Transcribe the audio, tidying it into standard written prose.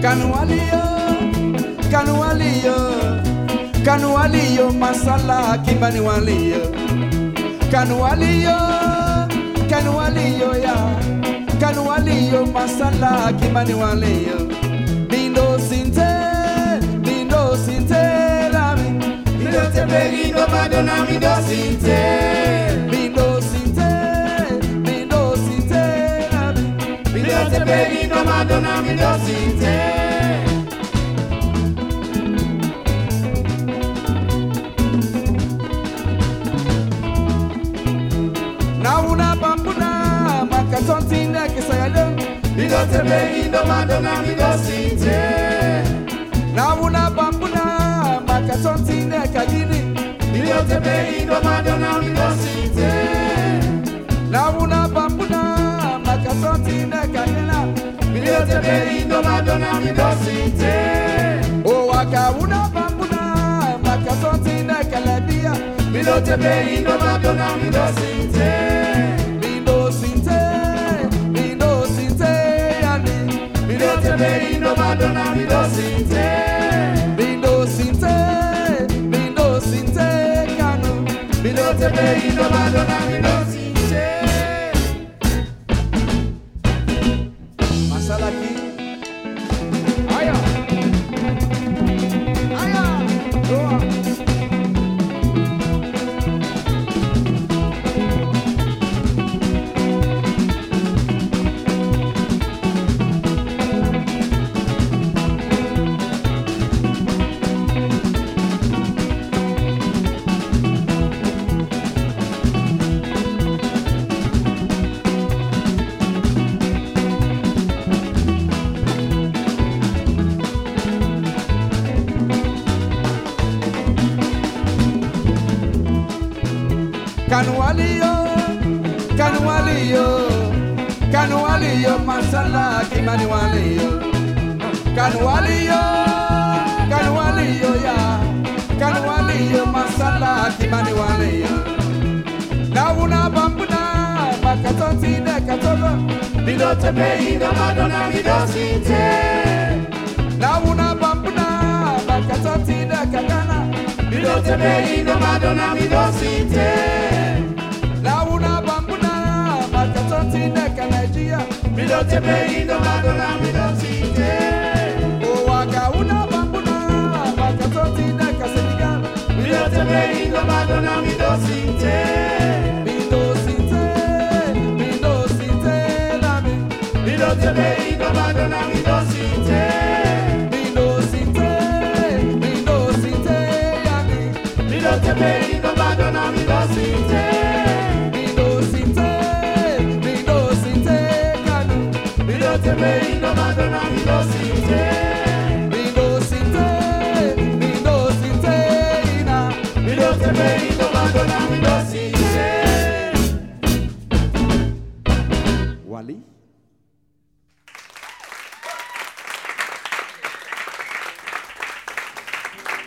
Kanualiyo masala kimbani waliyo. Kanualiyo ya. Kanualiyo masala kimbani waliyo. Bindo sinte lami. Bindo tepe bindo madonna bindo sinte. Bindo sinte lami. Bindo tepe bindo madonna bindo sinte. Makatontine kesayale. Bindo tepe bindo madonna bindo sinte. Nauna bambuna makatontine kagini. Bindo tepe bindo madonna bindo sinte. Nauna bambuna makatontine kagina. Bindo tepe bindo madonna bindo sinte. O waka una bambuna makatontine kaladia. Bindo tepe bindo madonna bindo sinte. Bindo madonna bindo sinte. Bindo sinte kanu. Bindo tepe bindo madonna bindo sinte. Masalaki. Aya. Doa. Kanualiyo masala kimani waliyo. Kanualiyo ya. Kanualiyo masala kimani waliyo. Nauna bambuna makatontine katogo. Bindo tepe bindo madonna bindo sinte. Nauna bambuna makatontine kagana. Bindo tepe bindo madonna bindo sinte. Nauna bambuna makatontine kanajia. Bindo tepe bindo madonna bindo sinte. O waka una bambuna makatontine kasenigal. Bindo tepe bindo madonna bindo sinte. Bindo sinte lami. Bindo tepe bindo madonna bindo sinte. Bindo sinte yami. Bindo tepe bindo madonna bindo sinte. Bindo sinte kanu. Bindo tepe bindo madonna bindo sinte.